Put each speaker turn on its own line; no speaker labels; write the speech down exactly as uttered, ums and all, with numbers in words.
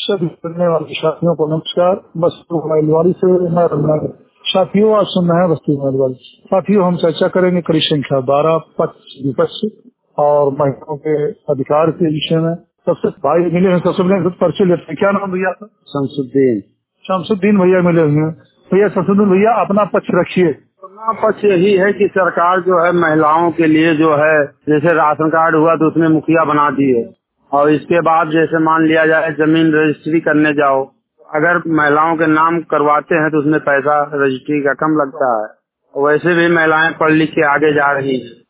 सभी सुनने वाले साथियों को नमस्कार। बस्ती मोबाइलवाड़ी से मैं रघुनाथ। साथियों, आज सुन रहे हैं बस्ती मोबाइलवाड़ी। साथियों, हम चर्चा करेंगे कड़ी संख्या बारह पक्ष विपक्ष और महिलाओं के अधिकार के विषय में। सबसे भाई मिले हैं, सबसे पहले परिचय लेते हैं। क्या नाम भैया था?
शमसुद्दीन।
शमसुद्दीन भैया मिले हुए हैं। भैया शमसुद्दीन भैया, अपना पक्ष रखिए।
अपना पक्ष यही है कि सरकार जो है महिलाओं के लिए जो है, जैसे राशन कार्ड हुआ तो उसमें मुखिया बना दिए, और इसके बाद जैसे मान लिया जाए जमीन रजिस्ट्री करने जाओ, अगर महिलाओं के नाम करवाते हैं तो उसमें पैसा रजिस्ट्री का कम लगता है। वैसे भी महिलाएं पढ़ लिख के आगे जा रही है।